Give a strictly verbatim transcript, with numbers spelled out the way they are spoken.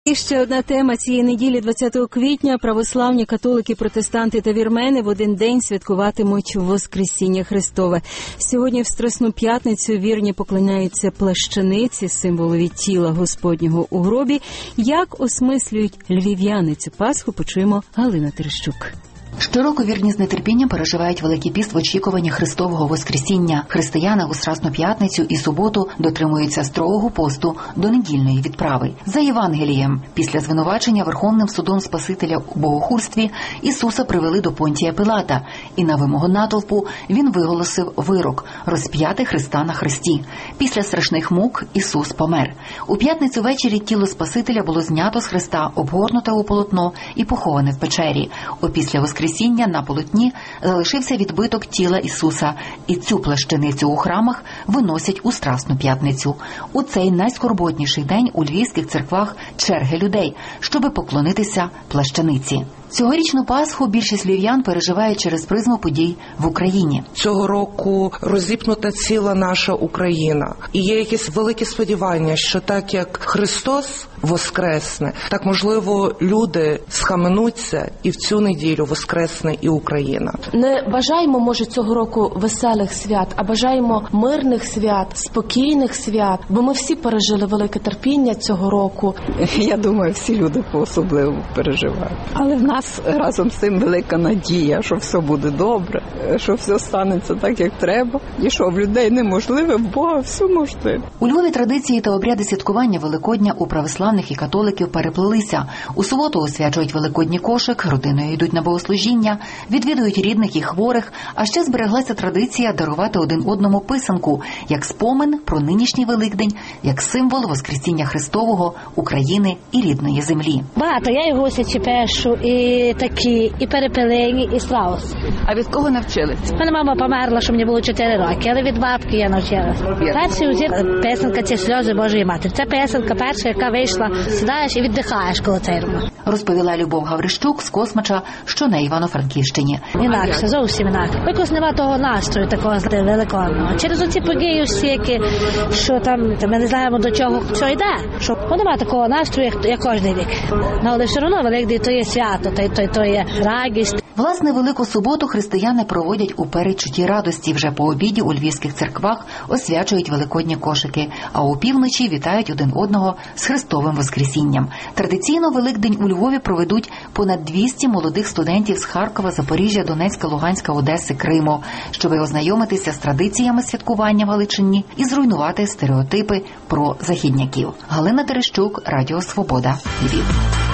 І ще одна тема цієї неділі, двадцятого квітня, православні, католики, протестанти та вірмени в один день святкуватимуть Воскресіння Христове. Сьогодні в Страсну п'ятницю вірні поклоняються плащаниці, символові тіла Господнього у гробі. Як осмислюють львів'яни цю Пасху, почуємо Галина Терещук. Щороку вірні з нетерпінням переживають Великий піст в очікуванні Христового Воскресіння. Християни у Страсну п'ятницю і суботу дотримуються строгого посту до недільної відправи. За Євангелієм, після звинувачення Верховним судом Спасителя у богохульстві, Ісуса привели до Понтія Пилата, і на вимогу натовпу він виголосив вирок – розп'яти Христа на хресті. Після страшних мук Ісус помер. У п'ятницю ввечері тіло Спасителя було знято з хреста, обгорнуте у полотно і поховане в печері. Опісля Воскресіння на полотні залишився відбиток тіла Ісуса, і цю плащаницю у храмах виносять у Страсну п'ятницю. У цей найскорботніший день у львівських церквах черги людей, щоби поклонитися плащаниці. Цьогорічну Пасху більшість львів'ян переживає через призму подій в Україні. Цього року розіпнута ціла наша Україна. І є якісь великі сподівання, що так як Христос воскресне, так, можливо, люди схаменуться і в цю неділю воскресне і Україна. Не бажаємо, може, цього року веселих свят, а бажаємо мирних свят, спокійних свят, бо ми всі пережили велике терпіння цього року. Я думаю, всі люди по-особливо переживають. Але в нас разом з цим велика надія, що все буде добре, що все станеться так, як треба, і що в людей неможливе, в Бога все можливе. У Львові традиції та обряди святкування Великодня у православних і католиків переплелися. У суботу освячують Великодній кошик, родиною йдуть на богослужіння, відвідують рідних і хворих, а ще збереглася традиція дарувати один одному писанку, як спомин про нинішній Великдень, як символ Воскресіння Христового, України і рідної землі. Багато, я і гусячі пешу, і такі, і перепелені, і страус. А від кого навчились? Мене мама померла, що мені було чотири роки, але від бабки я навчилась. Перший узір писанка «Ці сльози Божої Матері». Це писанка перша, яка вийшла, сідаєш і віддихаєш коло церкви. Розповіла Любов Гаврищук з Космача, що на Івано-Франківщині. Інакше, зовсім інакше. Якось нема того настрою такого великого. Через оці події всі, що там, ми не знаємо до чого, що йде. Що нема такого настрою, як, як кожен рік. Але все одно Великдень то є свято, то, то, то є радість. Власне, Велику суботу християни проводять у передчутті радості. Вже по обіді у львівських церквах освячують великодні кошики, а опівночі вітають один одного з Христовим Воскресінням. Традиційно Великдень у Львові проведуть понад двісті молодих студентів з Харкова, Запоріжжя, Донецька, Луганська, Одеси, Криму, щоб ознайомитися з традиціями святкування в Галичині і зруйнувати стереотипи про західняків. Галина Терещук, Радіо Свобода, Львів.